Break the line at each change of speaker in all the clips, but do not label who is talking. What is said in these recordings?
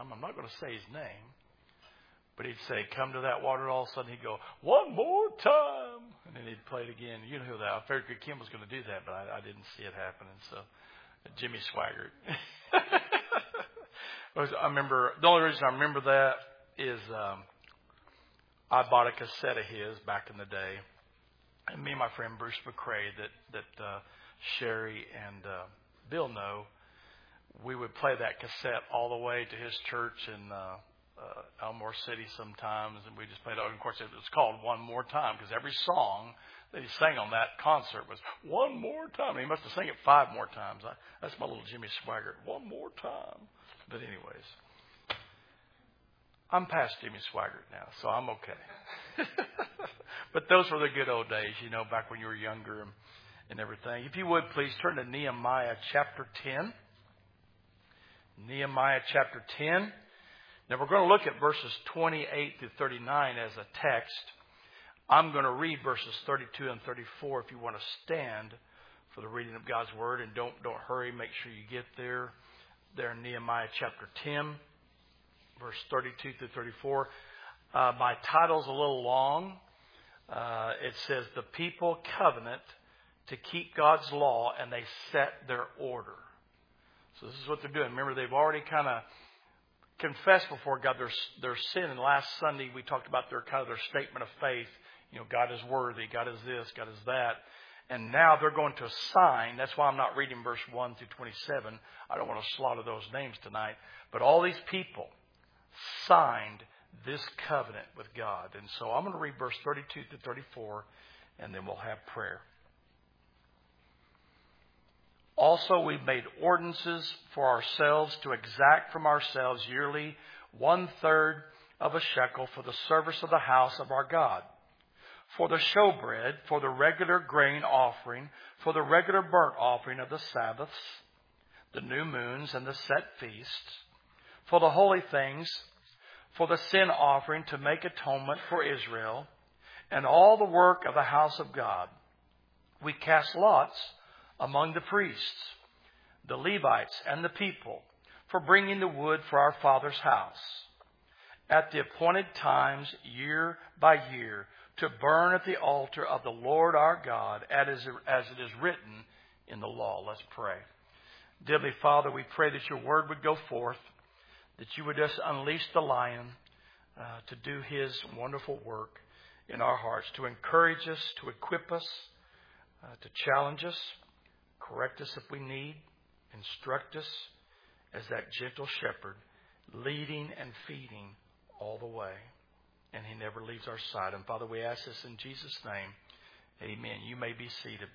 I'm not going to say his name, but he'd say, come to that water. All of a sudden he'd go, one more time. And then he'd play it again. You know who that. I figured Kim was going to do that, but I didn't see it happening. So Jimmy Swaggart. I remember, the only reason I remember that is I bought a cassette of his back in the day. And me and my friend Bruce McCrae that Sherry and Bill know, we would play that cassette all the way to his church in Elmore City sometimes, and we just played it. Of course, it was called One More Time because every song that he sang on that concert was one more time. And he must have sang it 5 more times. That's my little Jimmy Swaggart. One more time. But anyways, I'm past Jimmy Swaggart now, so I'm okay. But those were the good old days, you know, back when you were younger and everything. If you would, please turn to Nehemiah chapter 10. Nehemiah chapter 10. Now, we're going to look at verses 28 to 39 as a text. I'm going to read verses 32 and 34 if you want to stand for the reading of God's Word. And don't hurry. Make sure you get there. There in Nehemiah chapter 10, verse 32 to 34. My title's a little long. It says, the people covenant to keep God's law, and they set their order. So this is what they're doing. Remember, they've already kind of confessed before God their sin. And last Sunday, we talked about their statement of faith. You know, God is worthy. God is this. God is that. And now they're going to assign. That's why I'm not reading verse 1 through 27. I don't want to slaughter those names tonight. But all these people signed this covenant with God. And so I'm going to read verse 32 to 34, and then we'll have prayer. Also, we've made ordinances for ourselves to exact from ourselves yearly 1/3 of a shekel for the service of the house of our God, for the showbread, for the regular grain offering, for the regular burnt offering of the Sabbaths, the new moons and the set feasts, for the holy things, for the sin offering to make atonement for Israel, and all the work of the house of God. We cast lots among the priests, the Levites, and the people, for bringing the wood for our Father's house, at the appointed times, year by year, to burn at the altar of the Lord our God, as it is written in the law. Let's pray. Dearly Father, we pray that your word would go forth, that you would just unleash the lion to do his wonderful work in our hearts, to encourage us, to equip us, to challenge us, correct us if we need, instruct us as that gentle shepherd, leading and feeding all the way. And he never leaves our side. And Father, we ask this in Jesus' name. Amen. You may be seated.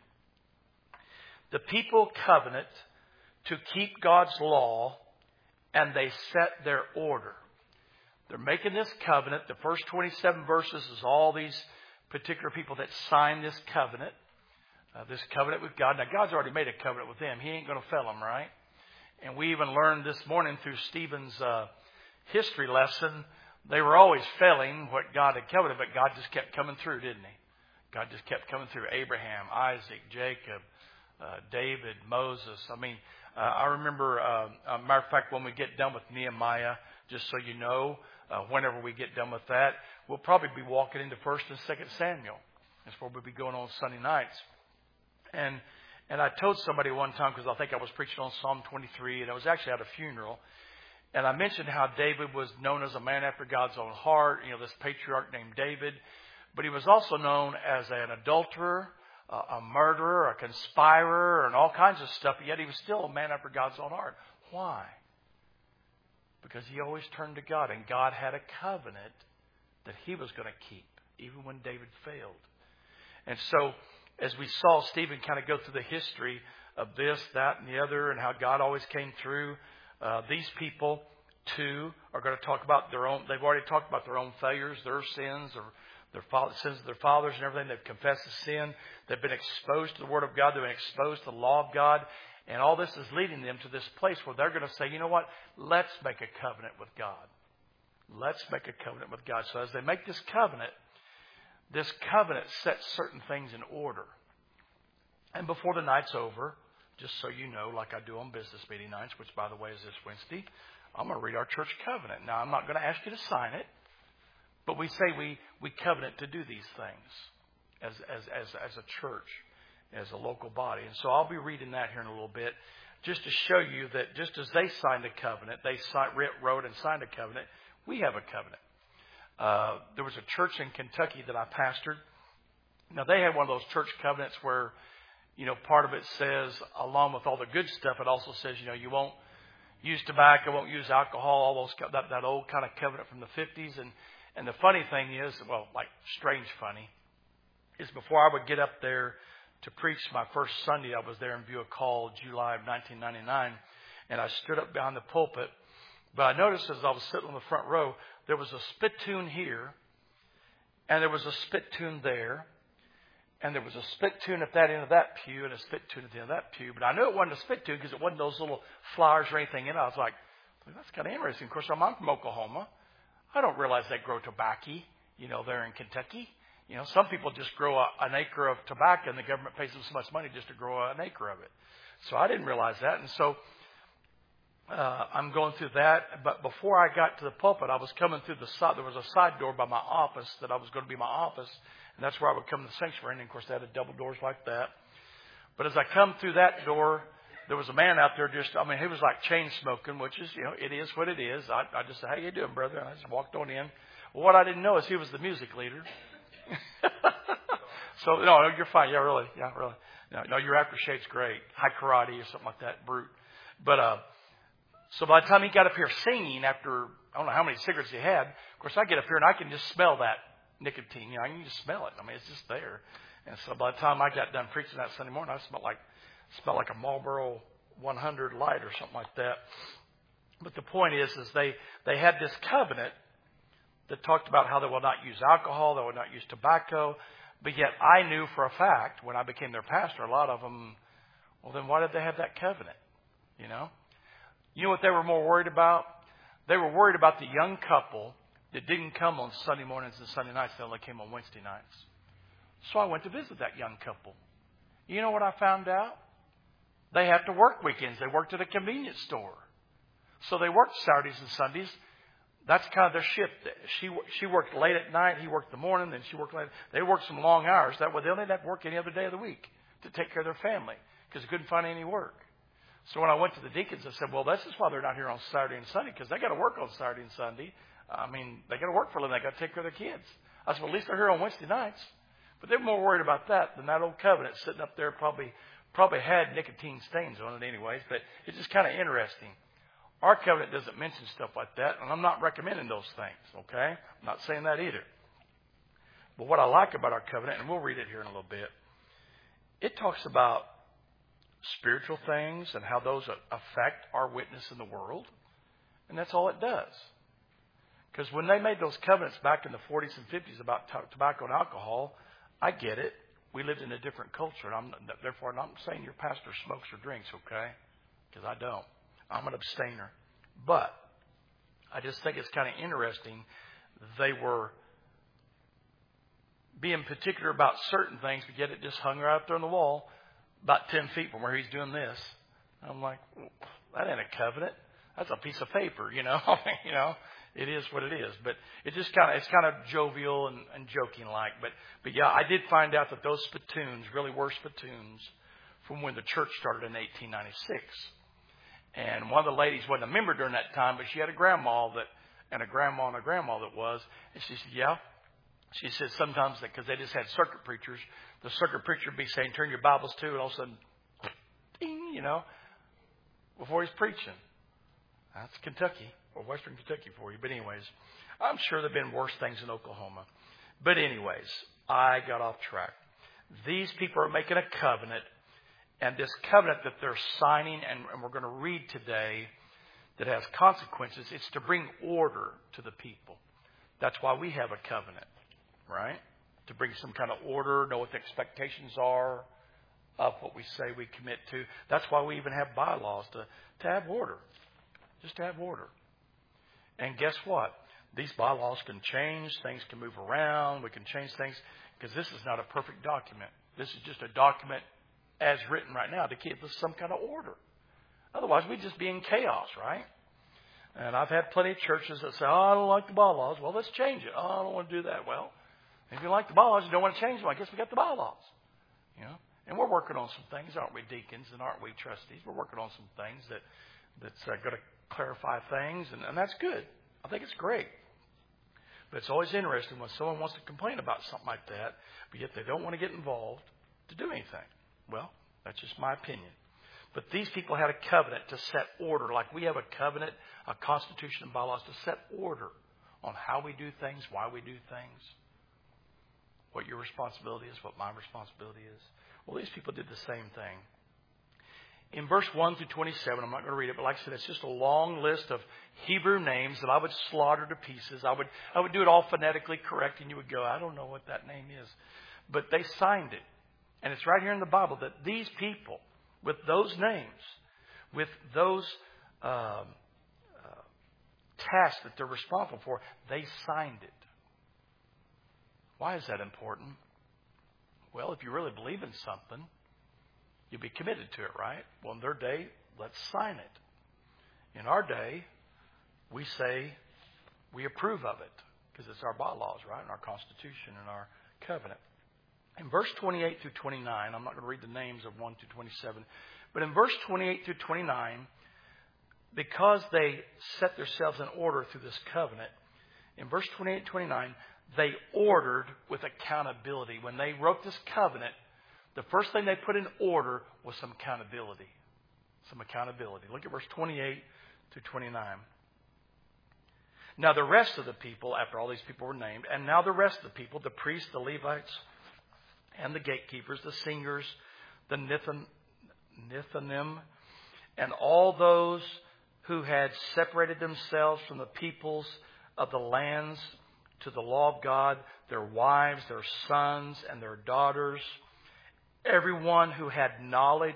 The people covenant to keep God's law, and they set their order. They're making this covenant. The first 27 verses is all these particular people that signed this covenant. This covenant with God. Now, God's already made a covenant with them. He ain't going to fail them, right? And we even learned this morning through Stephen's history lesson, they were always failing what God had covenanted, but God just kept coming through, didn't he? God just kept coming through. Abraham, Isaac, Jacob, David, Moses. I remember, matter of fact, when we get done with Nehemiah, just so you know, whenever we get done with that, we'll probably be walking into 1 and 2 Samuel. That's where we'll be going on Sunday nights. And I told somebody one time, because I think I was preaching on Psalm 23, and I was actually at a funeral, and I mentioned how David was known as a man after God's own heart, you know, this patriarch named David, but he was also known as an adulterer, a murderer, a conspirer, and all kinds of stuff, yet he was still a man after God's own heart. Why? Because he always turned to God, and God had a covenant that he was going to keep, even when David failed. And so, as we saw Stephen kind of go through the history of this, that, and the other, and how God always came through, these people, too, are going to talk about their own. They've already talked about their own failures, their sins, or sins of their fathers and everything. They've confessed the sin. They've been exposed to the Word of God. They've been exposed to the law of God. And all this is leading them to this place where they're going to say, you know what? Let's make a covenant with God. Let's make a covenant with God. So as they make this covenant sets certain things in order. And before the night's over, just so you know, like I do on business meeting nights, which, by the way, is this Wednesday, I'm going to read our church covenant. Now, I'm not going to ask you to sign it, but we say we covenant to do these things as a church, as a local body. And so I'll be reading that here in a little bit, just to show you that just as they signed a covenant, they wrote and signed a covenant, we have a covenant. There was a church in Kentucky that I pastored. Now, they had one of those church covenants where, part of it says, along with all the good stuff, it also says, you won't use tobacco, won't use alcohol, all those, that old kind of covenant from the 50s. And the funny thing is, strange funny, is before I would get up there to preach my first Sunday, I was there in view of call, July of 1999, and I stood up behind the pulpit. But I noticed as I was sitting on the front row, there was a spittoon here, and there was a spittoon there, and there was a spittoon at that end of that pew and a spittoon at the end of that pew. But I knew it wasn't a spittoon because it wasn't those little flowers or anything in it. I was like, that's kind of interesting. Of course, I'm from Oklahoma. I don't realize they grow tobacco, there in Kentucky. Some people just grow an acre of tobacco and the government pays them so much money just to grow an acre of it. So I didn't realize that. And so I'm going through that. But before I got to the pulpit, I was coming through the side. There was a side door by my office that I was going to be my office. And that's where I would come to the sanctuary. And, of course, they had double doors like that. But as I come through that door, there was a man out there he was like chain smoking, which is, it is what it is. I just said, how you doing, brother? And I just walked on in. Well, what I didn't know is he was the music leader. So, no, you're fine. Yeah, really. No, your aftershave's great. High karate or something like that, brute. But, so by the time he got up here singing after, I don't know how many cigarettes he had, of course, I get up here and I can just smell that nicotine. I can just smell it. It's just there. And so by the time I got done preaching that Sunday morning, I smelled like a Marlboro 100 light or something like that. But the point is they had this covenant that talked about how they will not use alcohol, they will not use tobacco. But yet I knew for a fact when I became their pastor, a lot of them, well, then why did they have that covenant? You know what they were more worried about? They were worried about the young couple that didn't come on Sunday mornings and Sunday nights. They only came on Wednesday nights. So I went to visit that young couple. You know what I found out? They have to work weekends. They worked at a convenience store. So they worked Saturdays and Sundays. That's kind of their shift. She worked late at night. He worked the morning. Then she worked late. They worked some long hours. That way they only had to work any other day of the week to take care of their family because they couldn't find any work. So when I went to the deacons, I said, well, this is why they're not here on Saturday and Sunday, because they got to work on Saturday and Sunday. They got to work for a living. They got to take care of their kids. I said, well, at least they're here on Wednesday nights. But they're more worried about that than that old covenant sitting up there probably had nicotine stains on it anyways. But it's just kind of interesting. Our covenant doesn't mention stuff like that, and I'm not recommending those things, okay? I'm not saying that either. But what I like about our covenant, and we'll read it here in a little bit, it talks about spiritual things and how those affect our witness in the world. And that's all it does. Because when they made those covenants back in the 40s and 50s about tobacco and alcohol, I get it. We lived in a different culture. And therefore, I'm not saying your pastor smokes or drinks, okay? Because I don't. I'm an abstainer. But I just think it's kind of interesting. They were being particular about certain things, but yet it just hung right up there on the wall about 10 feet from where he's doing this. I'm like, that ain't a covenant. That's a piece of paper, It is what it is. But it's kind of jovial and joking like. But yeah, I did find out that those spittoons really were spittoons from when the church started in 1896. And one of the ladies wasn't a member during that time, but she had a grandma that was. And she said, yeah. She said sometimes that because they just had circuit preachers, the circuit preacher would be saying, turn your Bibles to, and all of a sudden, ding, before he's preaching. That's Kentucky, or Western Kentucky for you. But anyways, I'm sure there have been worse things in Oklahoma. But anyways, I got off track. These people are making a covenant, and this covenant that they're signing, and we're going to read today, that has consequences, it's to bring order to the people. That's why we have a covenant, right? To bring some kind of order, know what the expectations are of what we say we commit to. That's why we even have bylaws, to have order. Just to have order. And guess what? These bylaws can change. Things can move around. We can change things because this is not a perfect document. This is just a document as written right now to keep us some kind of order. Otherwise, we'd just be in chaos, right? And I've had plenty of churches that say, oh, I don't like the bylaws. Well, let's change it. Oh, I don't want to do that. Well, if you like the bylaws, you don't want to change them. I guess we got the bylaws. You know, and we're working on some things, aren't we, deacons, and aren't we, trustees? We're working on some things that's going to clarify things, and that's good. I think it's great. But it's always interesting when someone wants to complain about something like that, but yet they don't want to get involved to do anything. Well, that's just my opinion. But these people had a covenant to set order, like we have a covenant, a constitution and bylaws to set order on how we do things, why we do things, what your responsibility is, what my responsibility is. Well, these people did the same thing. In verse 1 through 27, I'm not going to read it, but like I said, it's just a long list of Hebrew names that I would slaughter to pieces. I would do it all phonetically correct, and you would go, I don't know what that name is. But they signed it. And it's right here in the Bible that these people, with those names, with those tasks that they're responsible for, they signed it. Why is that important? Well, if you really believe in something, you'll be committed to it, right? Well, in their day, let's sign it. In our day, we say we approve of it because it's our bylaws, right? And our Constitution and our covenant. In verse 28 through 29, I'm not going to read the names of 1 through 27, but in verse 28 through 29, because they set themselves in order through this covenant, in verse 28 and 29, they ordered with accountability. When they wrote this covenant, the first thing they put in order was some accountability. Some accountability. Look at verse 28 through 29. Now the rest of the people, after all these people were named, and now the rest of the people, the priests, the Levites, and the gatekeepers, the singers, the Nethinim, and all those who had separated themselves from the peoples of the lands to the law of God, their wives, their sons, and their daughters, everyone who had knowledge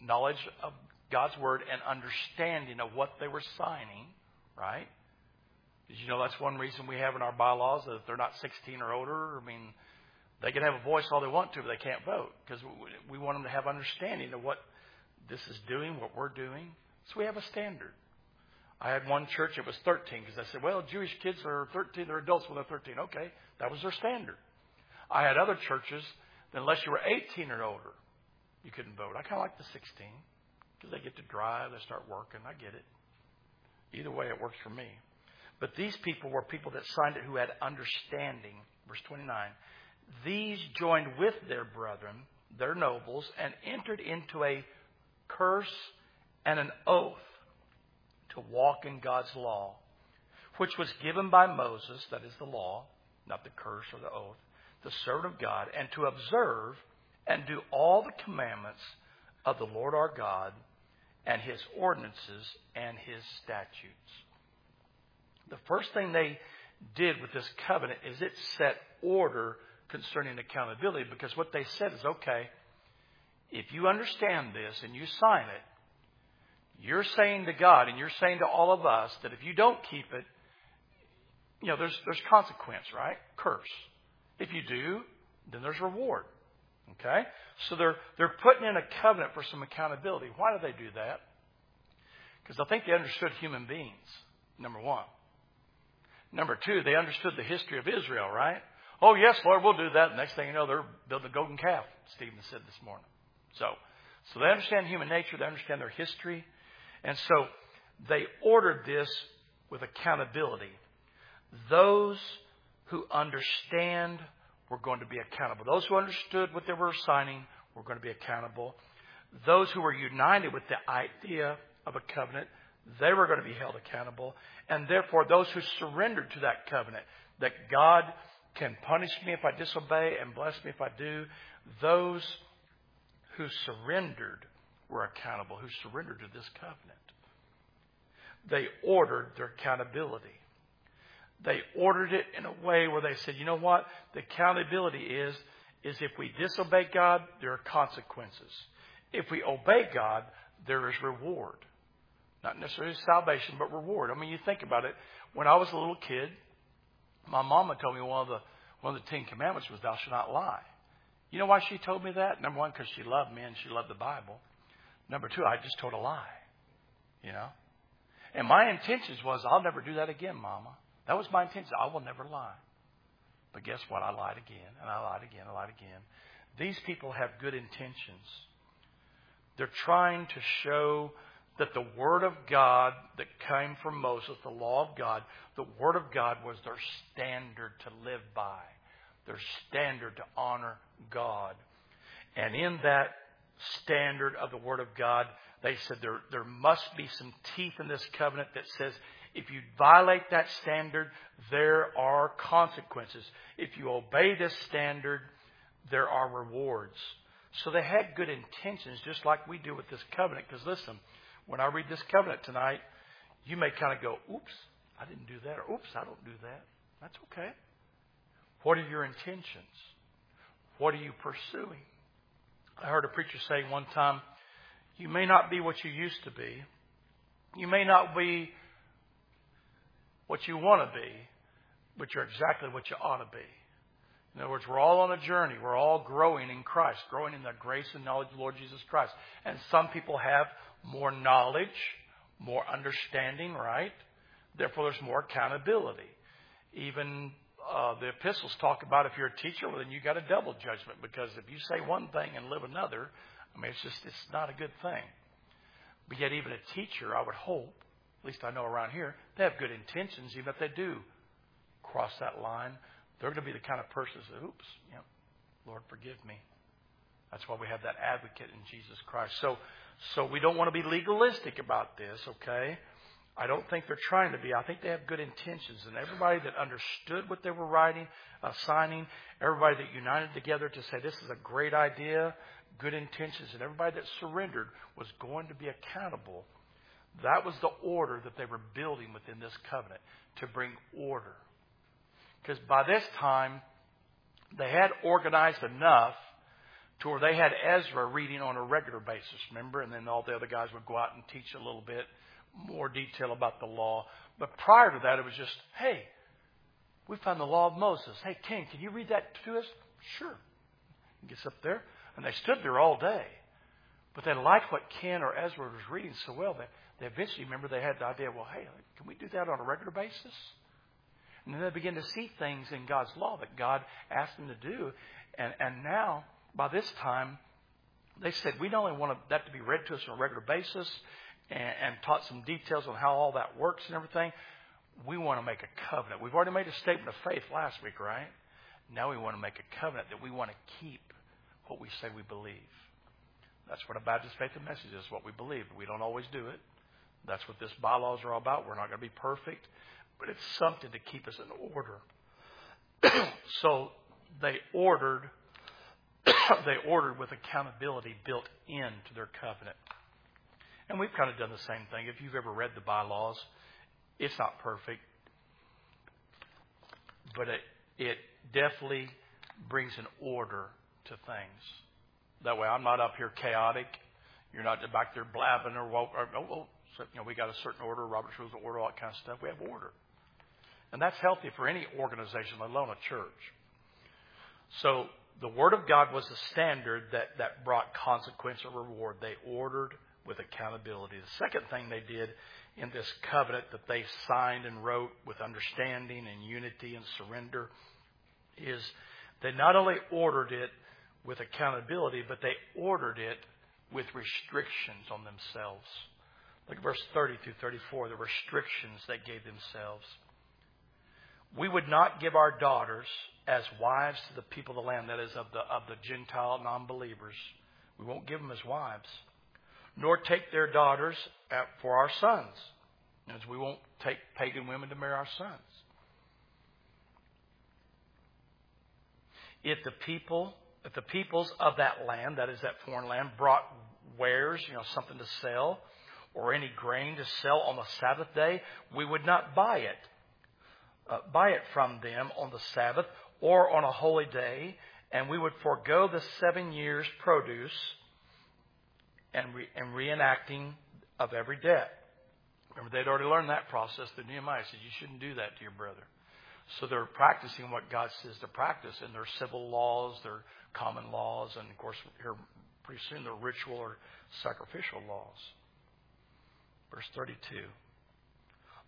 of God's word and understanding of what they were signing, right? Did you know that's one reason we have in our bylaws that if they're not 16 or older, I mean, they can have a voice all they want to, but they can't vote because we want them to have understanding of what this is doing, what we're doing. So we have a standard. I had one church, it was 13 because I said, well, Jewish kids are 13, they're adults when they're 13. Okay, that was their standard. I had other churches that unless you were 18 or older, you couldn't vote. I kind of like the 16 because they get to drive, they start working. I get it. Either way, it works for me. But these people were people that signed it who had understanding. Verse 29. These joined with their brethren, their nobles, and entered into a curse and an oath to walk in God's law, which was given by Moses, that is the law, not the curse or the oath, the servant of God, and to observe and do all the commandments of the Lord our God and his ordinances and his statutes. The first thing they did with this covenant is it set order concerning accountability, because what they said is, okay, if you understand this and you sign it, you're saying to God and you're saying to all of us that if you don't keep it, you know, there's consequence, right? Curse. If you do, then there's reward. Okay? So they're putting in a covenant for some accountability. Why do they do that? Because I think they understood human beings, number one. Number two, they understood the history of Israel, right? Oh, yes, Lord, we'll do that. The next thing you know, they're building a golden calf, Stephen said this morning. So they understand human nature. They understand their history. And so they ordered this with accountability. Those who understand were going to be accountable. Those who understood what they were signing were going to be accountable. Those who were united with the idea of a covenant, they were going to be held accountable. And therefore, those who surrendered to that covenant, that God can punish me if I disobey and bless me if I do, those who surrendered were accountable, who surrendered to this covenant. They ordered their accountability. They ordered it in a way where they said, you know what? The accountability is if we disobey God, there are consequences. If we obey God, there is reward. Not necessarily salvation, but reward. I mean, you think about it. When I was a little kid, my mama told me one of the 10 Commandments was thou shalt not lie. You know why she told me that? Number one, because she loved me and she loved the Bible. Number two, I just told a lie. You know? And my intentions was, I'll never do that again, Mama. That was my intention. I will never lie. But guess what? I lied again, and I lied again, I lied again. These people have good intentions. They're trying to show that the Word of God that came from Moses, the law of God, the Word of God was their standard to live by, their standard to honor God. And in that standard of the Word of God, they said there must be some teeth in this covenant that says if you violate that standard, there are consequences. If you obey this standard, there are rewards. So they had good intentions, just like we do with this covenant. Because listen, when I read this covenant tonight, you may kind of go, oops, I didn't do that. Or oops, I don't do that. That's okay. What are your intentions? What are you pursuing? I heard a preacher say one time, you may not be what you used to be. You may not be what you want to be, but you're exactly what you ought to be. In other words, we're all on a journey. We're all growing in Christ, growing in the grace and knowledge of the Lord Jesus Christ. And some people have more knowledge, more understanding, right? Therefore, there's more accountability. Even the epistles talk about if you're a teacher, well, then you got a double judgment. Because if you say one thing and live another, I mean, it's not a good thing. But yet even a teacher, I would hope, at least I know around here, they have good intentions. Even if they do cross that line, they're going to be the kind of person that says, oops, Lord, forgive me. That's why we have that advocate in Jesus Christ. So we don't want to be legalistic about this, okay? I don't think they're trying to be. I think they have good intentions. And everybody that understood what they were writing, signing, everybody that united together to say this is a great idea, good intentions, and everybody that surrendered was going to be accountable. That was the order that they were building within this covenant, to bring order. Because by this time, they had organized enough to where they had Ezra reading on a regular basis, remember? And then all the other guys would go out and teach a little bit more detail about the law. But prior to that, it was just, hey, we found the law of Moses. Hey, King, can you read that to us? Sure. He gets up there. And they stood there all day. But they liked what Ken or Ezra was reading so well that they eventually, remember, they had the idea, well, hey, can we do that on a regular basis? And then they began to see things in God's law that God asked them to do. And now, by this time, they said, we not only want that to be read to us on a regular basis and taught some details on how all that works and everything, we want to make a covenant. We've already made a statement of faith last week, right? Now we want to make a covenant that we want to keep what we say we believe. That's what a Baptist faith and message is, what we believe. We don't always do it. That's what this bylaws are all about. We're not going to be perfect, but it's something to keep us in order. So they ordered with accountability built into their covenant. And we've kind of done the same thing. If you've ever read the bylaws, it's not perfect, but it definitely brings an order to things. That way I'm not up here chaotic. You're not back there blabbing we got a certain order, Robert's Rules of Order, all that kind of stuff. We have order. And that's healthy for any organization, let alone a church. So the Word of God was the standard that brought consequence or reward. They ordered with accountability. The second thing they did in this covenant that they signed and wrote with understanding and unity and surrender is they not only ordered it with accountability, but they ordered it with restrictions on themselves. Look at verse 30 through 34, the restrictions they gave themselves. We would not give our daughters as wives to the people of the land, that is, of the Gentile non-believers. We won't give them as wives. Nor take their daughters for our sons. As we won't take pagan women to marry our sons. If the peoples of that land, that is that foreign land, brought wares, something to sell, or any grain to sell on the Sabbath day, we would not buy it from them on the Sabbath or on a holy day, and we would forego the 7 years' produce and reenacting of every debt. Remember, they'd already learned that process through Nehemiah. He said, you shouldn't do that to your brother. So they're practicing what God says to practice in their civil laws, their common laws, and of course, here pretty soon their ritual or sacrificial laws. Verse 32.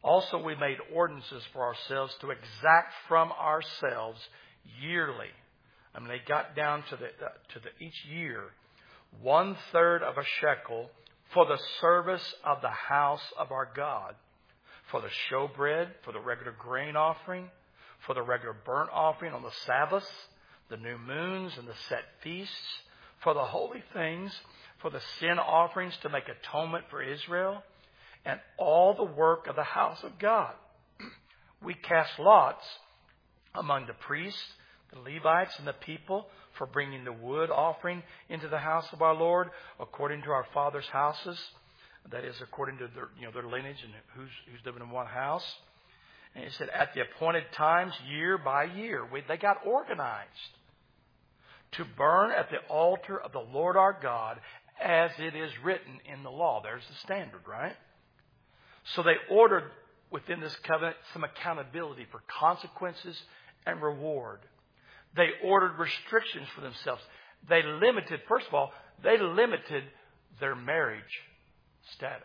Also, we made ordinances for ourselves to exact from ourselves yearly. I mean, they got down to each year 1/3 of a shekel for the service of the house of our God, for the showbread, for the regular grain offering, for the regular burnt offering on the Sabbaths, the new moons and the set feasts, for the holy things, for the sin offerings to make atonement for Israel, and all the work of the house of God. We cast lots among the priests, the Levites, and the people for bringing the wood offering into the house of our Lord according to our fathers' houses. That is, according to their lineage and who's living in what house. And he said, at the appointed times, year by year, they got organized to burn at the altar of the Lord our God as it is written in the law. There's the standard, right? So they ordered within this covenant some accountability for consequences and reward. They ordered restrictions for themselves. They limited their marriage status.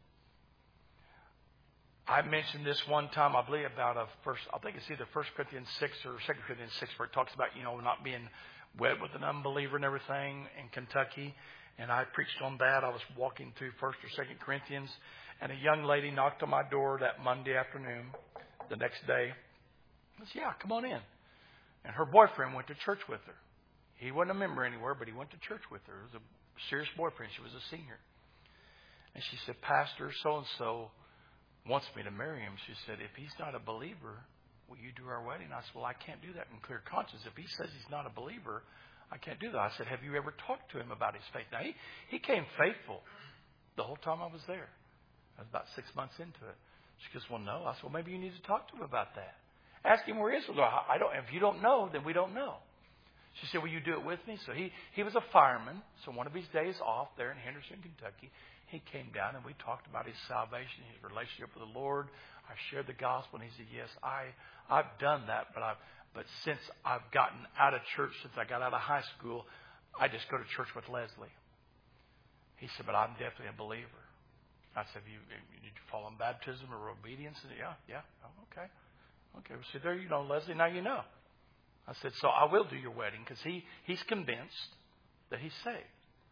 I mentioned this one time, I believe, about I think it's either 1 Corinthians 6 or 2 Corinthians 6, where it talks about, not being wed with an unbeliever and everything in Kentucky. And I preached on that. I was walking through 1 or 2 Corinthians, and a young lady knocked on my door that Monday afternoon, the next day. I said, yeah, come on in. And her boyfriend went to church with her. He wasn't a member anywhere, but he went to church with her. It was a serious boyfriend. She was a senior. And she said, Pastor so-and-so wants me to marry him. She said, if he's not a believer, will you do our wedding? I said, well, I can't do that in clear conscience. If he says he's not a believer, I can't do that. I said, have you ever talked to him about his faith? Now, he came faithful the whole time I was there. I was about 6 months into it. She goes, well, no. I said, well, maybe you need to talk to him about that. Ask him where he is. Well, if you don't know, then we don't know. She said, will you do it with me? So he was a fireman. So one of his days off there in Henderson, Kentucky, he came down and we talked about his salvation, his relationship with the Lord. I shared the gospel, and he said, yes, I've done that, but since I've gotten out of church, since I got out of high school, I just go to church with Leslie. He said, but I'm definitely a believer. I said, did you follow in baptism or obedience? And yeah. Oh, okay. Well, so there you know, Leslie, now you know. I said, so I will do your wedding, because he's convinced that he's saved.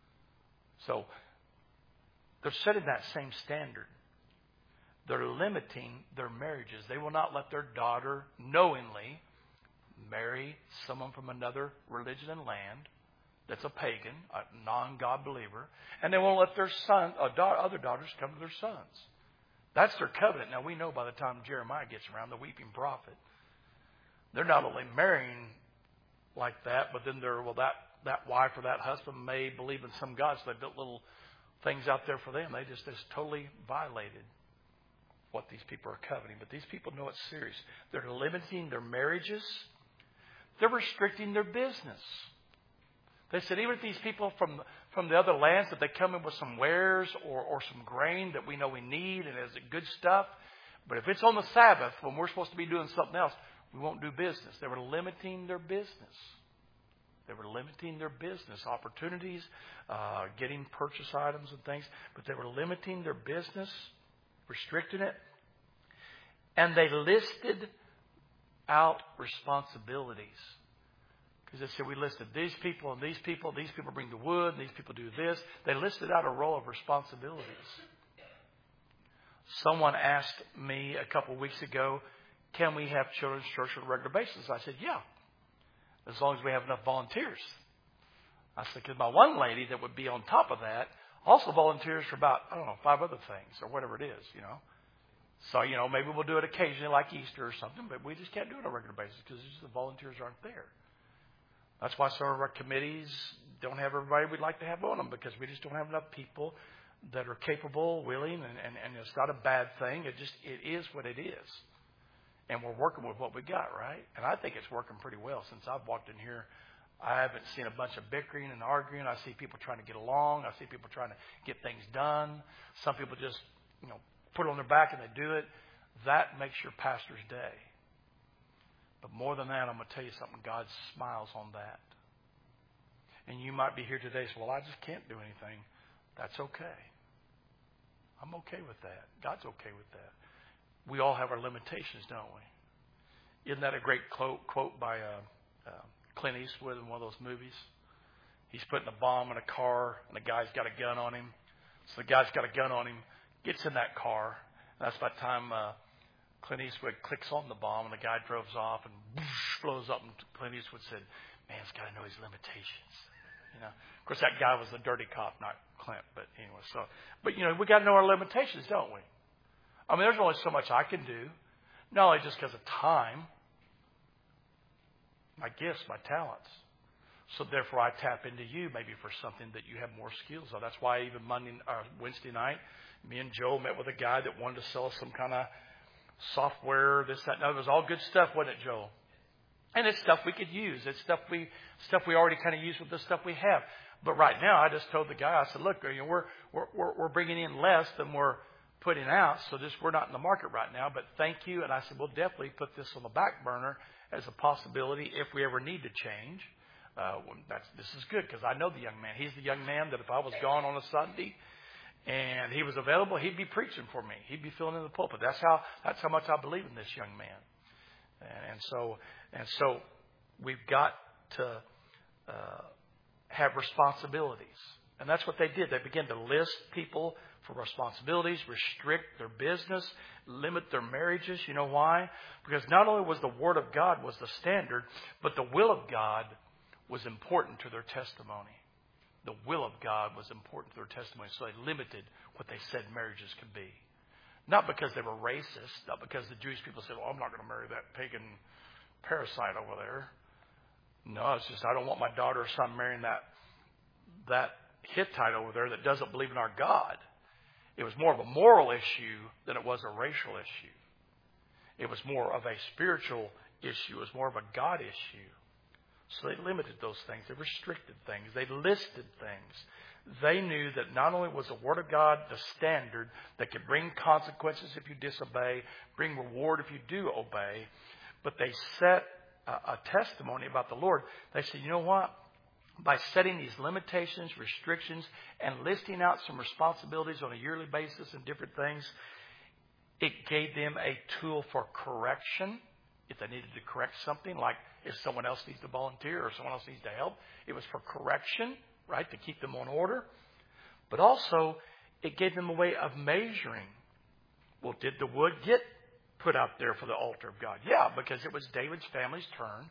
So they're setting that same standard. They're limiting their marriages. They will not let their daughter knowingly marry someone from another religion and land that's a pagan, a non-God believer. And they won't let their other daughters come to their sons. That's their covenant. Now, we know by the time Jeremiah gets around, the weeping prophet, they're not only marrying like that, but then that wife or that husband may believe in some God, so they built little things out there for them. They just totally violated what these people are coveting. But these people know it's serious. They're limiting their marriages. They're restricting their business. They said even if these people from the other lands, that they come in with some wares or some grain that we know we need and is good stuff, but if it's on the Sabbath when we're supposed to be doing something else, we won't do business. They were limiting their business. They were limiting their business opportunities, getting purchase items and things, but they were limiting their business, restricting it. And they listed out responsibilities. Because they said, we listed these people and these people bring the wood, and these people do this. They listed out a row of responsibilities. Someone asked me a couple of weeks ago, can we have children's church on a regular basis? I said, yeah, as long as we have enough volunteers. I said, because my one lady that would be on top of that also volunteers for about, 5 other things or whatever it is, So, maybe we'll do it occasionally like Easter or something, but we just can't do it on a regular basis because the volunteers aren't there. That's why some of our committees don't have everybody we'd like to have on them, because we just don't have enough people that are capable, willing, and it's not a bad thing. It is what it is. And we're working with what we got, right? And I think it's working pretty well. Since I've walked in here, I haven't seen a bunch of bickering and arguing. I see people trying to get along. I see people trying to get things done. Some people just, put it on their back and they do it. That makes your pastor's day. But more than that, I'm going to tell you something. God smiles on that. And you might be here today and say, well, I just can't do anything. That's okay. I'm okay with that. God's okay with that. we all have our limitations, don't we? Isn't that a great quote by Clint Eastwood in one of those movies? He's putting a bomb in a car, and the guy's got a gun on him. So the guy's got a gun on him, gets in that car. And that's by the time Clint Eastwood clicks on the bomb, and the guy drives off and whoosh, blows up. And Clint Eastwood said, "Man's got to know his limitations." You know, of course, that guy was the dirty cop, not Clint. But anyway, but we got to know our limitations, don't we? I mean, there's only so much I can do, not only just because of time, my gifts, my talents. So therefore, I tap into you maybe for something that you have more skills of. That's why even Wednesday night, me and Joe met with a guy that wanted to sell us some kind of software, this, that, and that. It was all good stuff, wasn't it, Joe? And it's stuff we could use. It's stuff we already kind of use with the stuff we have. But right now, I just told the guy, I said, look, we're bringing in less than we're putting out, so we're not in the market right now. But thank you. And I said, we'll definitely put this on the back burner as a possibility if we ever need to change. This is good because I know the young man. He's the young man that if I was gone on a Sunday and he was available, he'd be preaching for me. He'd be filling in the pulpit. That's how much I believe in this young man. And so we've got to have responsibilities. And that's what they did. They began to list people for responsibilities, restrict their business, limit their marriages. You know why? Because not only was the Word of God was the standard, but the will of God was important to their testimony. The will of God was important to their testimony. So they limited what they said marriages could be. Not because they were racist, not because the Jewish people said, well, I'm not going to marry that pagan parasite over there. No, it's just I don't want my daughter or son marrying that Hittite over there that doesn't believe in our God. It was more of a moral issue than it was a racial issue. It was more of a spiritual issue. It was more of a God issue. So they limited those things. They restricted things. They listed things. They knew that not only was the Word of God the standard that could bring consequences if you disobey, bring reward if you do obey, but they set a testimony about the Lord. They said, you know what? By setting these limitations, restrictions, and listing out some responsibilities on a yearly basis and different things, it gave them a tool for correction. If they needed to correct something, like if someone else needs to volunteer or someone else needs to help, it was for correction, right, to keep them on order. But also, it gave them a way of measuring. Well, did the wood get put out there for the altar of God? Yeah, because it was David's family's turn,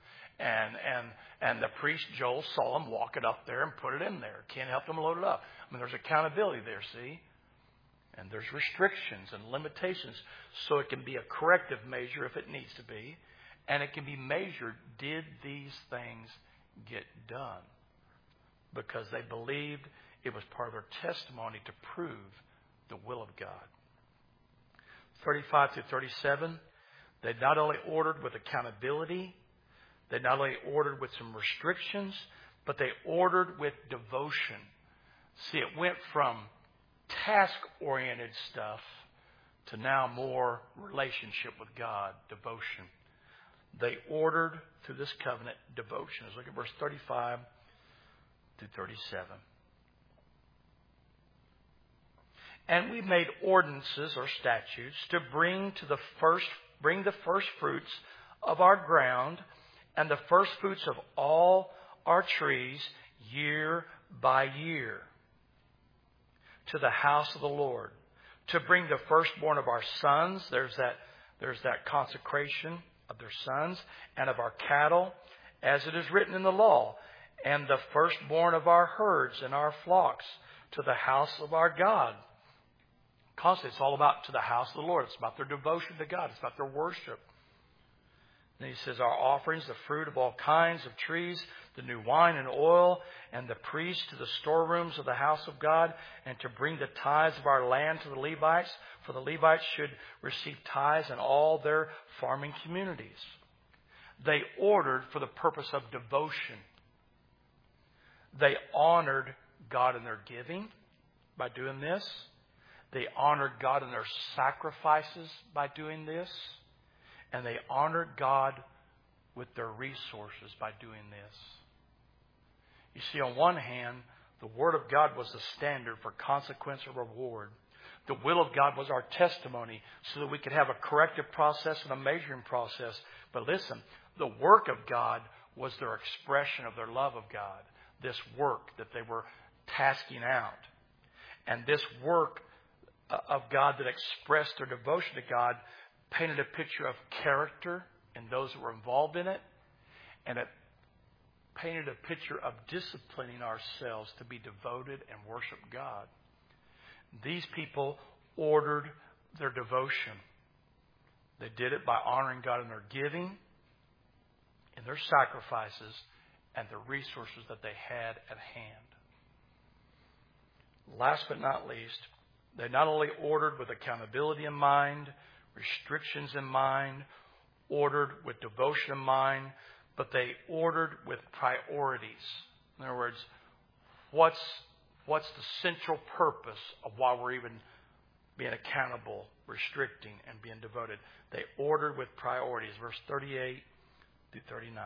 and the priest Joel saw him walk it up there and put it in there. Can't help them load it up. I mean, there's accountability there, see? And there's restrictions and limitations. So it can be a corrective measure if it needs to be. And it can be measured, did these things get done? Because they believed it was part of their testimony to prove the will of God. 35 through 37, they not only ordered with accountability, they not only ordered with some restrictions, but they ordered with devotion. See, it went from task-oriented stuff to now more relationship with God, devotion. They ordered through this covenant devotion. Let's look at verse 35 through 37. And we made ordinances or statutes to bring the first fruits of our ground and the first fruits of all our trees year by year to the house of the Lord, to bring the firstborn of our sons. There's that consecration of their sons, and of our cattle, as it is written in the law, and the firstborn of our herds and our flocks to the house of our God. Constantly, it's all about to the house of the Lord. It's about their devotion to God. It's about their worship. And he says, our offerings, the fruit of all kinds of trees, the new wine and oil, and the priests to the storerooms of the house of God, and to bring the tithes of our land to the Levites, for the Levites should receive tithes in all their farming communities. They ordered for the purpose of devotion. They honored God in their giving by doing this. They honored God in their sacrifices by doing this. And they honored God with their resources by doing this. You see, on one hand, the Word of God was the standard for consequence or reward. The will of God was our testimony so that we could have a corrective process and a measuring process. But listen, the work of God was their expression of their love of God. This work that they were tasking out. And this work of God that expressed their devotion to God painted a picture of character in those that were involved in it. And it painted a picture of disciplining ourselves to be devoted and worship God. These people ordered their devotion. They did it by honoring God in their giving, in their sacrifices, and the resources that they had at hand. Last but not least, they not only ordered with accountability in mind, restrictions in mind, ordered with devotion in mind, but they ordered with priorities. In other words, what's the central purpose of why we're even being accountable, restricting, and being devoted? They ordered with priorities. Verse 38 through 39.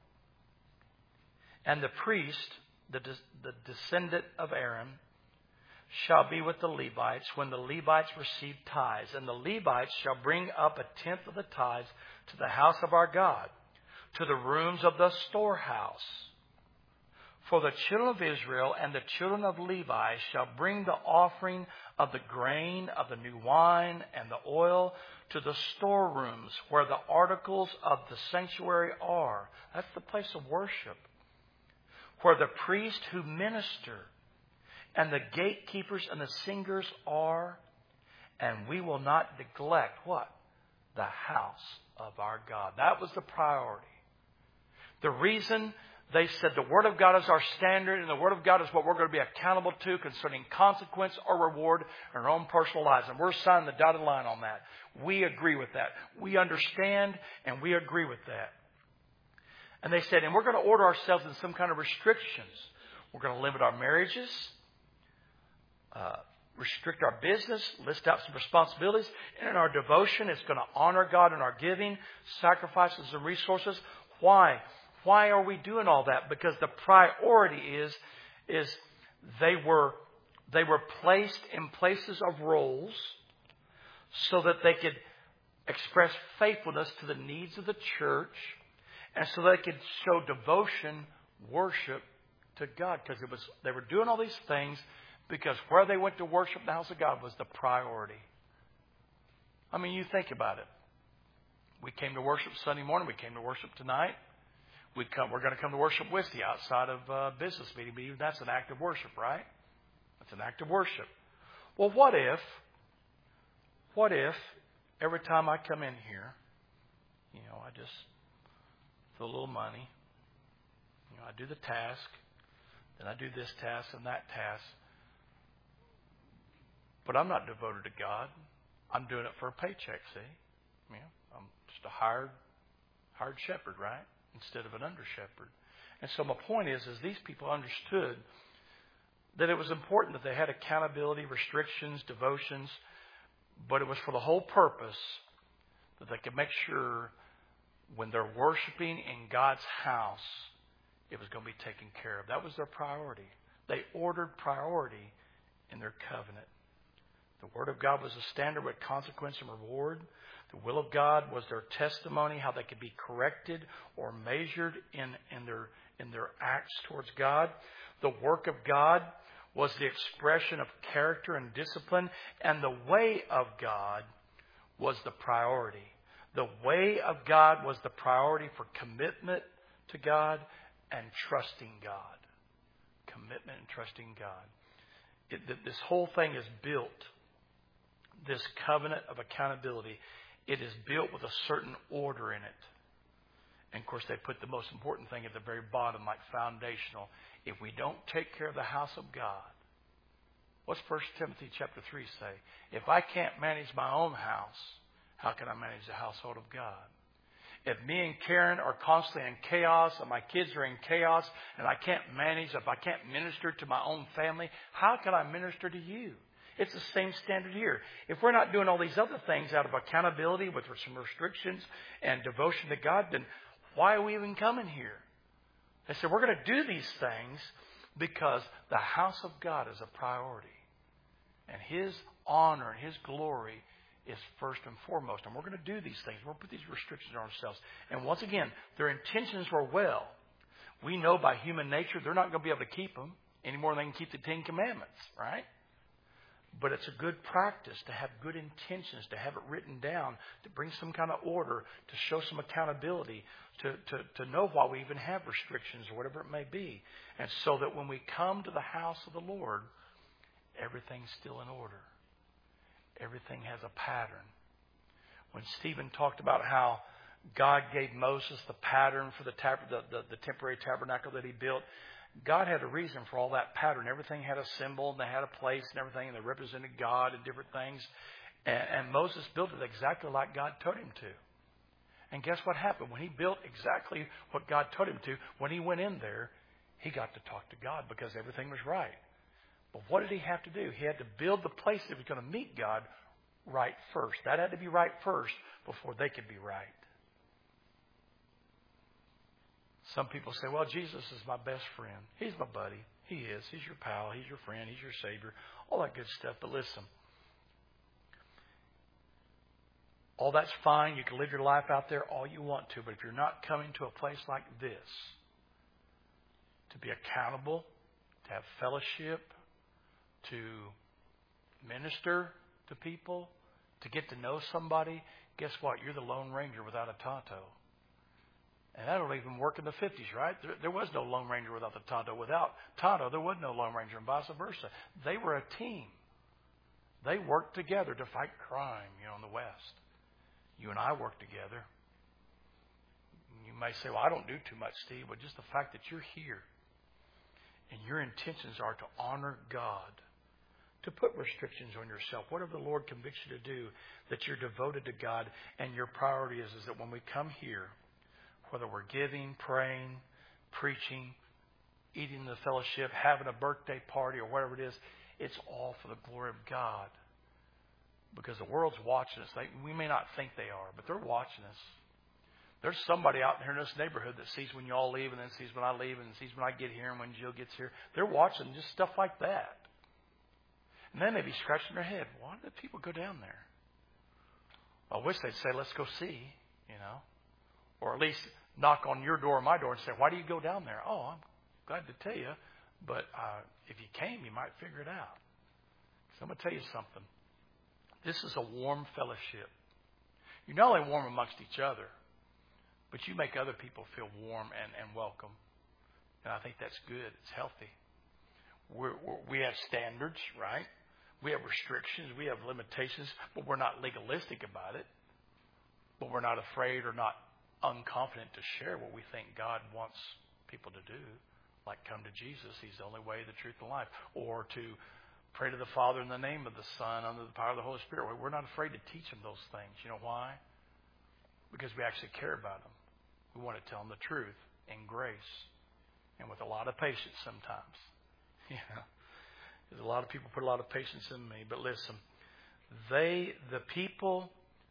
And the priest, the descendant of Aaron, shall be with the Levites when the Levites receive tithes. And the Levites shall bring up 1/10 of the tithes to the house of our God, to the rooms of the storehouse. For the children of Israel and the children of Levi shall bring the offering of the grain, of the new wine, and the oil to the storerooms where the articles of the sanctuary are. That's the place of worship. Where the priests who minister and the gatekeepers and the singers are. And we will not neglect what? The house of our God. That was the priority. The reason they said the Word of God is our standard and the Word of God is what we're going to be accountable to concerning consequence or reward in our own personal lives. And we're signing the dotted line on that. We agree with that. We understand and we agree with that. And they said, and we're going to order ourselves in some kind of restrictions. We're going to limit our marriages, restrict our business, list out some responsibilities. And in our devotion, it's going to honor God in our giving, sacrifices and resources. Why? Why are we doing all that? Because the priority is they were placed in places of roles so that they could express faithfulness to the needs of the church and so they could show devotion, worship to God. Because they were doing all these things because where they went to worship the house of God was the priority. I mean, you think about it. We came to worship Sunday morning. We came to worship tonight. We're going to come to worship with you outside of business meeting. But even that's an act of worship, right? That's an act of worship. Well, what if every time I come in here, I just throw a little money. I do the task. Then I do this task and that task. But I'm not devoted to God. I'm doing it for a paycheck, see? I'm just a hired shepherd, right? Instead of an under shepherd. And so my point is these people understood that it was important that they had accountability, restrictions, devotions, but it was for the whole purpose that they could make sure when they're worshiping in God's house, it was going to be taken care of. That was their priority. They ordered priority in their covenant. The Word of God was a standard with consequence and reward. The will of God was their testimony, how they could be corrected or measured in their acts towards God. The work of God was the expression of character and discipline. And the way of God was the priority. The way of God was the priority for commitment to God and trusting God. Commitment and trusting God. This whole thing is built. This covenant of accountability, it is built with a certain order in it. And of course, they put the most important thing at the very bottom, like foundational. If we don't take care of the house of God, what's 1 Timothy chapter 3 say? If I can't manage my own house, how can I manage the household of God? If me and Karen are constantly in chaos and my kids are in chaos and I can't manage, if I can't minister to my own family, how can I minister to you? It's the same standard here. If we're not doing all these other things out of accountability with some restrictions and devotion to God, then why are we even coming here? They said we're going to do these things because the house of God is a priority. And His honor and His glory is first and foremost. And we're going to do these things. We're going to put these restrictions on ourselves. And once again, their intentions were well. We know by human nature they're not going to be able to keep them any more than they can keep the Ten Commandments, right? But it's a good practice to have good intentions, to have it written down, to bring some kind of order, to show some accountability, to know why we even have restrictions or whatever it may be. And so that when we come to the house of the Lord, everything's still in order. Everything has a pattern. When Stephen talked about how God gave Moses the pattern for the temporary tabernacle that he built, God had a reason for all that pattern. Everything had a symbol and they had a place and everything, and they represented God and different things. And Moses built it exactly like God told him to. And guess what happened? When he built exactly what God told him to, when he went in there, he got to talk to God because everything was right. But what did he have to do? He had to build the place that he was going to meet God right first. That had to be right first before they could be right. Some people say, well, Jesus is my best friend. He's my buddy. He is. He's your pal. He's your friend. He's your Savior. All that good stuff. But listen, all that's fine. You can live your life out there all you want to. But if you're not coming to a place like this to be accountable, to have fellowship, to minister to people, to get to know somebody, guess what? You're the Lone Ranger without a Tonto. And that don't even work in the 50s, right? There was no Lone Ranger without the Tonto. Without Tonto, there was no Lone Ranger, and vice versa. They were a team. They worked together to fight crime, in the West. You and I work together. You may say, well, I don't do too much, Steve. But just the fact that you're here and your intentions are to honor God, to put restrictions on yourself, whatever the Lord convicts you to do, that you're devoted to God, and your priority is that when we come here, whether we're giving, praying, preaching, eating the fellowship, having a birthday party, or whatever it is, it's all for the glory of God. Because the world's watching us. We may not think they are, but they're watching us. There's somebody out here in this neighborhood that sees when you all leave, and then sees when I leave, and sees when I get here, and when Jill gets here. They're watching just stuff like that. And they may be scratching their head. Why do people go down there? I wish they'd say, let's go see, Or at least knock on your door or my door and say, why do you go down there? Oh, I'm glad to tell you. But if you came, you might figure it out. So I'm going to tell you something. This is a warm fellowship. You're not only warm amongst each other, but you make other people feel warm and welcome. And I think that's good. It's healthy. We have standards, right? We have restrictions. We have limitations, but we're not legalistic about it. But we're not afraid or not unconfident to share what we think God wants people to do, like come to Jesus. He's the only way, the truth, and life. Or to pray to the Father in the name of the Son, under the power of the Holy Spirit. We're not afraid to teach them those things. You know why? Because we actually care about them. We want to tell them the truth in grace and with a lot of patience sometimes. Because a lot of people put a lot of patience in me. But listen, the people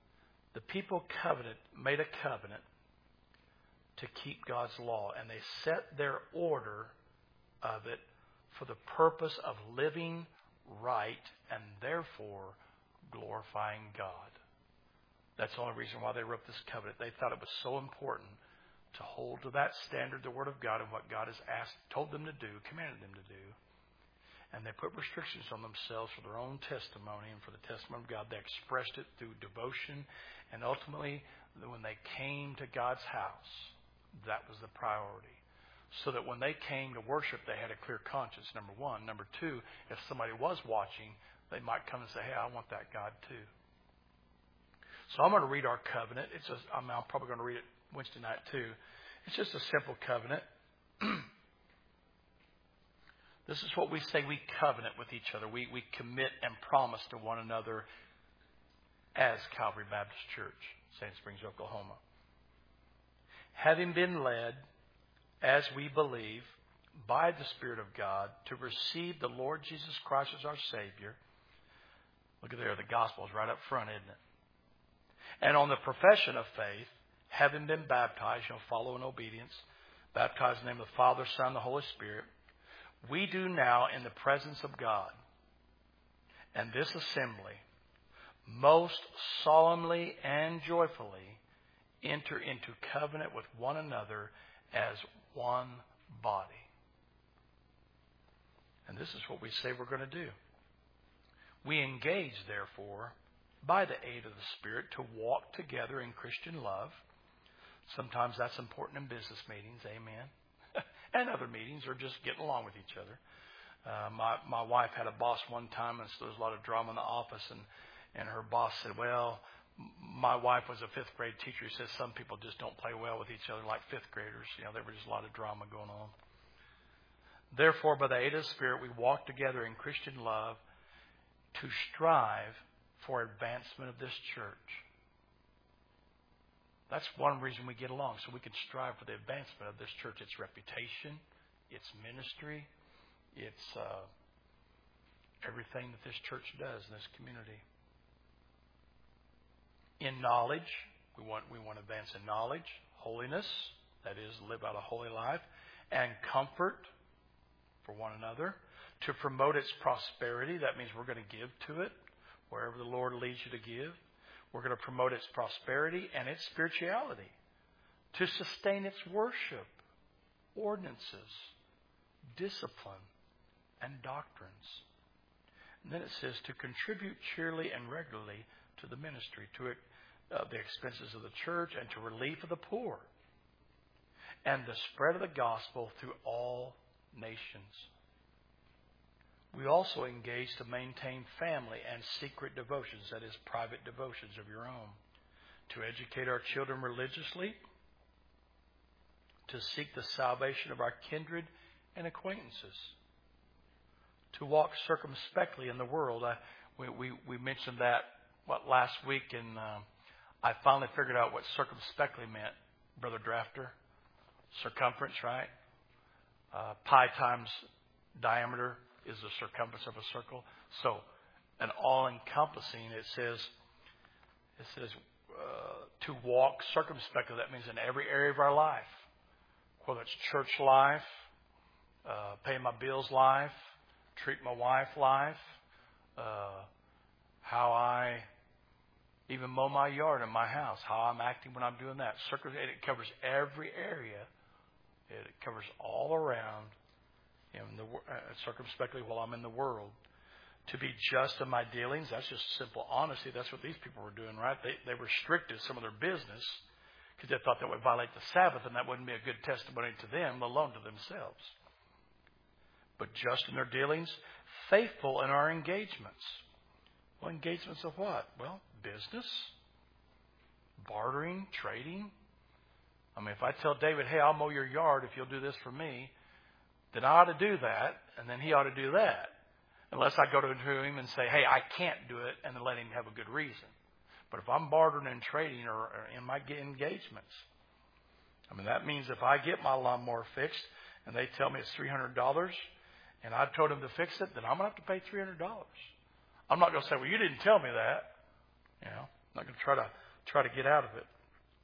made a covenant to keep God's law, and they set their order of it for the purpose of living right and therefore glorifying God. That's the only reason why they wrote this covenant. They thought it was so important to hold to that standard, the Word of God, and what God has told them to do, commanded them to do. And they put restrictions on themselves for their own testimony and for the testimony of God. They expressed it through devotion. And ultimately, when they came to God's house, that was the priority. So that when they came to worship, they had a clear conscience, number one. Number two, if somebody was watching, they might come and say, hey, I want that God too. So I'm going to read our covenant. I'm probably going to read it Wednesday night too. It's just a simple covenant. This is what we say we covenant with each other. We commit and promise to one another as Calvary Baptist Church, Sand Springs, Oklahoma. Having been led, as we believe, by the Spirit of God to receive the Lord Jesus Christ as our Savior. Look at there, the gospel is right up front, isn't it? And on the profession of faith, having been baptized, follow in obedience, baptized in the name of the Father, Son, and the Holy Spirit, we do now in the presence of God and this assembly most solemnly and joyfully enter into covenant with one another as one body. And this is what we say we're going to do. We engage, therefore, by the aid of the Spirit, to walk together in Christian love. Sometimes that's important in business meetings, amen. And other meetings, or just getting along with each other. My wife had a boss one time, and so there was a lot of drama in the office, and her boss said, well, my wife was a fifth grade teacher. He says some people just don't play well with each other like fifth graders. You know, there was just a lot of drama going on. Therefore, by the aid of the Spirit, we walk together in Christian love to strive for advancement of this church. That's one reason we get along, so we can strive for the advancement of this church, its reputation, its ministry, its everything that this church does in this community. In knowledge, we want to advance in knowledge, holiness, that is, live out a holy life, and comfort for one another. To promote its prosperity, that means we're going to give to it wherever the Lord leads you to give. We're going to promote its prosperity and its spirituality. To sustain its worship, ordinances, discipline, and doctrines. And then it says to contribute cheerily and regularly to the ministry, to the expenses of the church, and to relief of the poor, and the spread of the gospel through all nations. We also engage to maintain family and secret devotions, that is, private devotions of your own, to educate our children religiously, to seek the salvation of our kindred and acquaintances, to walk circumspectly in the world. We mentioned that last week, and I finally figured out what circumspectly meant, Brother Drafter. Circumference, right? Pi times diameter is the circumference of a circle. So, an all-encompassing, it says to walk circumspectly. That means in every area of our life, whether it's church life, pay my bills life, treat my wife life, how I even mow my yard in my house, how I'm acting when I'm doing that. It covers every area. It covers all around, circumspectly while I'm in the world. To be just in my dealings, that's just simple honesty. That's what these people were doing, right? They restricted some of their business because they thought that would violate the Sabbath, and that wouldn't be a good testimony to them, let alone to themselves. But just in their dealings, faithful in our engagements. Well, engagements of what? Well, business, bartering, trading. I mean, if I tell David, hey, I'll mow your yard if you'll do this for me, then I ought to do that, and then he ought to do that. Unless I go to him and say, hey, I can't do it, and then let him have a good reason. But if I'm bartering and trading or in my engagements, I mean, that means if I get my lawnmower fixed and they tell me it's $300 and I told them to fix it, then I'm going to have to pay $300. I'm not going to say, well, you didn't tell me that. I'm not going to try to get out of it.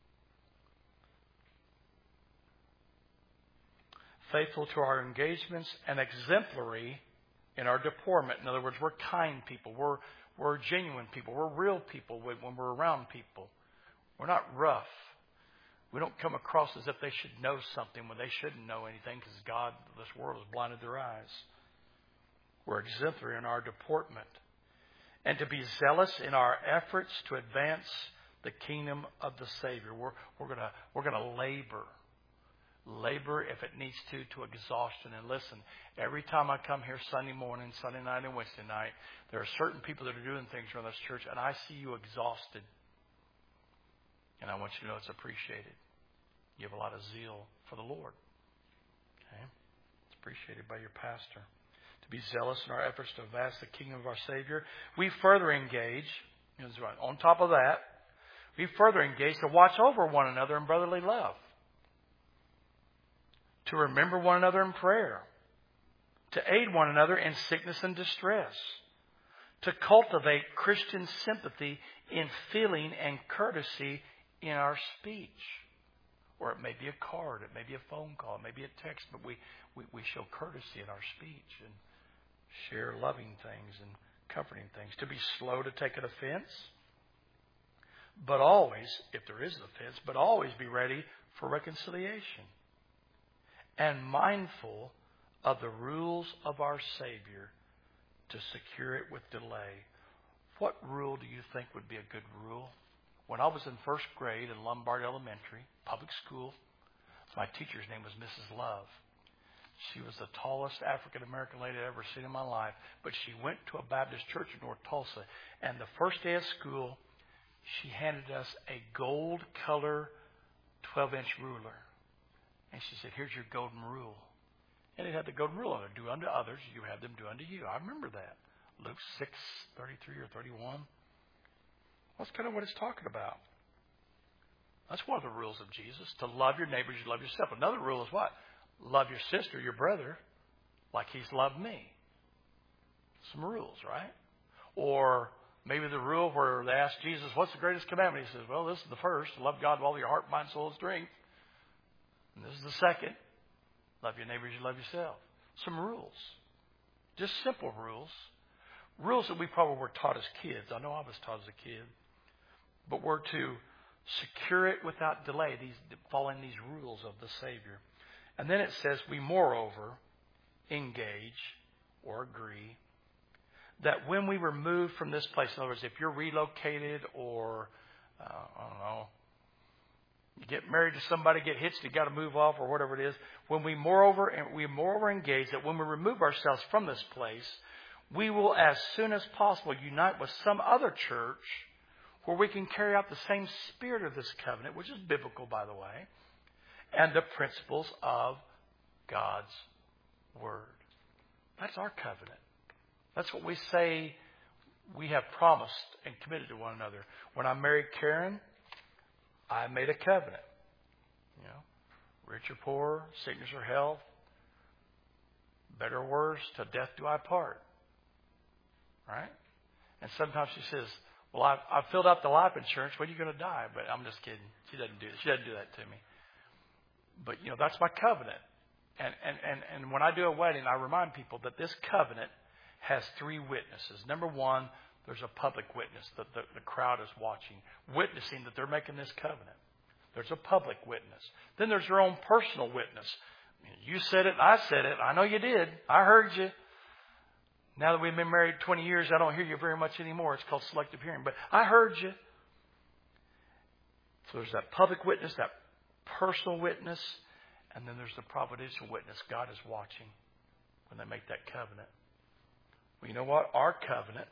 Faithful to our engagements and exemplary in our deportment. In other words, we're kind people. We're genuine people. We're real people when we're around people. We're not rough. We don't come across as if they should know something when they shouldn't know anything because God, this world, has blinded their eyes. We're exemplary in our deportment. And to be zealous in our efforts to advance the kingdom of the Savior. We're gonna labor if it needs to exhaustion. And listen, every time I come here Sunday morning, Sunday night, and Wednesday night, there are certain people that are doing things around this church, and I see you exhausted. And I want you to know it's appreciated. You have a lot of zeal for the Lord. Okay? It's appreciated by your pastor. To be zealous in our efforts to advance the kingdom of our Savior. We further engage, on top of that, we further engage to watch over one another in brotherly love. To remember one another in prayer. To aid one another in sickness and distress. To cultivate Christian sympathy in feeling and courtesy in our speech. Or it may be a card, it may be a phone call, it may be a text, but we show courtesy in our speech and share loving things and comforting things. To be slow to take an offense, but always, if there is an offense, but always be ready for reconciliation. And mindful of the rules of our Savior to secure it with delay. What rule do you think would be a good rule? When I was in first grade in Lombard Elementary, public school, my teacher's name was Mrs. Love. She was the tallest African-American lady I'd ever seen in my life. But she went to a Baptist church in North Tulsa. And the first day of school, she handed us a gold color 12-inch ruler. And she said, here's your golden rule. And it had the golden rule on it. Do unto others, you have them do unto you. I remember that. Luke 6:33 or 31. That's kind of what it's talking about. That's one of the rules of Jesus. To love your neighbors, you love yourself. Another rule is what? Love your sister, your brother, like he's loved me. Some rules, right? Or maybe the rule where they ask Jesus, what's the greatest commandment? He says, well, this is the first. To love God with all your heart, mind, soul, and strength. And this is the second. Love your neighbors, you love yourself. Some rules. Just simple rules. Rules that we probably were taught as kids. I know I was taught as a kid. But we're to secure it without delay, following these rules of the Savior. And then it says, we moreover engage or agree that when we were moved from this place, in other words, if you're relocated or, I don't know, you get married to somebody, get hitched, you got to move off or whatever it is, when we moreover engage that when we remove ourselves from this place, we will as soon as possible unite with some other church where we can carry out the same spirit of this covenant, which is biblical, by the way, and the principles of God's Word. That's our covenant. That's what we say we have promised and committed to one another. When I married Karen, I made a covenant. You know, rich or poor, sickness or health, better or worse, till death do I part. Right? And sometimes she says, well, I've filled out the life insurance. When are you going to die? But I'm just kidding. She doesn't do that to me. But, you know, that's my covenant. And when I do a wedding, I remind people that this covenant has three witnesses. Number one, there's a public witness that the crowd is watching, witnessing that they're making this covenant. There's a public witness. Then there's your own personal witness. You said it, I said it. I know you did. I heard you. Now that we've been married 20 years, I don't hear you very much anymore. It's called selective hearing. But I heard you. So there's that public witness, that personal witness, and then there's the providential witness. God is watching when they make that covenant. Well, you know what? Our covenant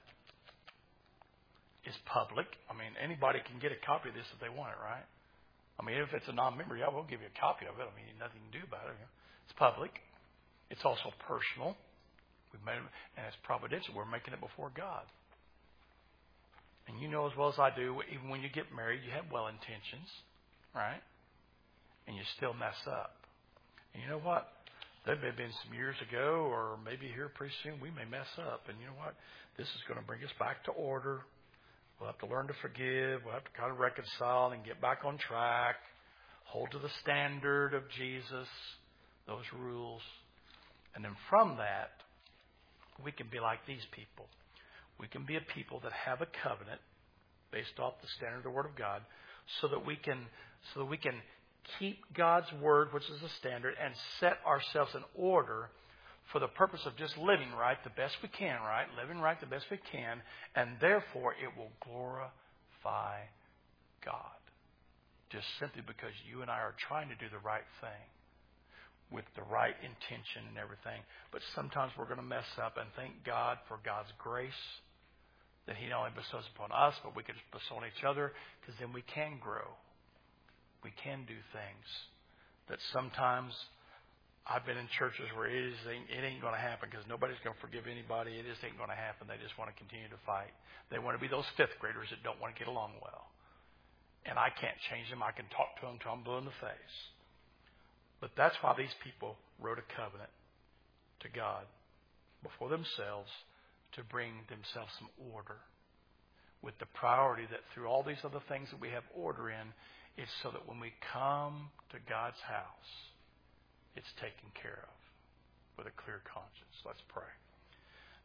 is public. I mean, anybody can get a copy of this if they want it, right? I mean, if it's a non-member, yeah, we'll give you a copy of it. I mean, nothing you can do about it. It's public. It's also personal. We've made it, and it's providential. We're making it before God. And you know as well as I do, even when you get married, you have well intentions, right? And you still mess up. And you know what? There may have been some years ago, or maybe here pretty soon, we may mess up. And you know what? This is going to bring us back to order. We'll have to learn to forgive. We'll have to kind of reconcile and get back on track. Hold to the standard of Jesus, those rules. And then from that, we can be like these people. We can be a people that have a covenant based off the standard of the Word of God, so that we can keep God's Word, which is the standard, and set ourselves in order for the purpose of just living right the best we can, right? Living right the best we can, and therefore it will glorify God. Just simply because you and I are trying to do the right thing with the right intention and everything. But sometimes we're going to mess up, and thank God for God's grace that He not only bestows upon us, but we can bestow on each other, because then we can grow. We can do things that sometimes I've been in churches where it ain't going to happen because nobody's going to forgive anybody. It just ain't going to happen. They just want to continue to fight. They want to be those fifth graders that don't want to get along well. And I can't change them. I can talk to them till I'm blue in the face. But that's why these people wrote a covenant to God before themselves to bring themselves some order, with the priority that through all these other things that we have order in, it's so that when we come to God's house, it's taken care of with a clear conscience. Let's pray.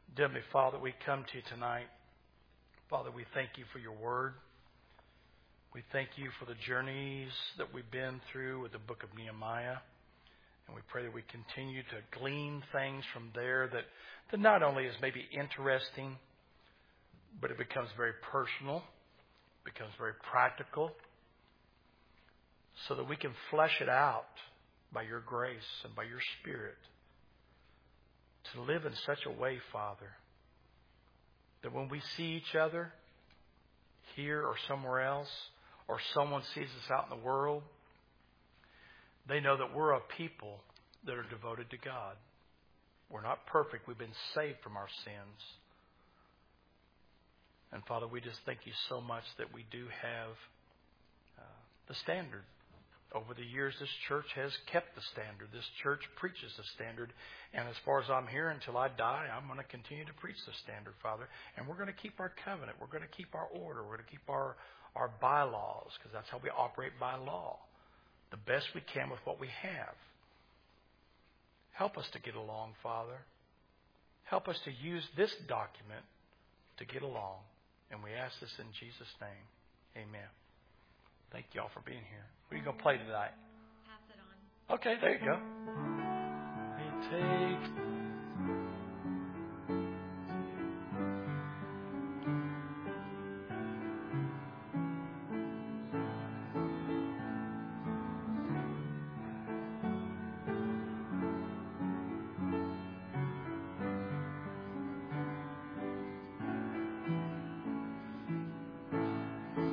Dear Heavenly Father, we come to you tonight. Father, we thank you for your word. We thank you for the journeys that we've been through with the book of Nehemiah. And we pray that we continue to glean things from there that not only is maybe interesting, but it becomes very personal, becomes very practical, so that we can flesh it out by your grace and by your Spirit to live in such a way, Father, that when we see each other here or somewhere else, or someone sees us out in the world, they know that we're a people that are devoted to God. We're not perfect. We've been saved from our sins. And Father, we just thank you so much that we do have the standard. Over the years, this church has kept the standard. This church preaches the standard. And as far as I'm here, until I die, I'm going to continue to preach the standard, Father. And we're going to keep our covenant. We're going to keep our order. We're going to keep our bylaws, because that's how we operate by law, the best we can with what we have. Help us to get along, Father. Help us to use this document to get along. And we ask this in Jesus' name. Amen. Thank you all for being here. What are you going to play tonight?
Pass it on.
Okay, there you go. We take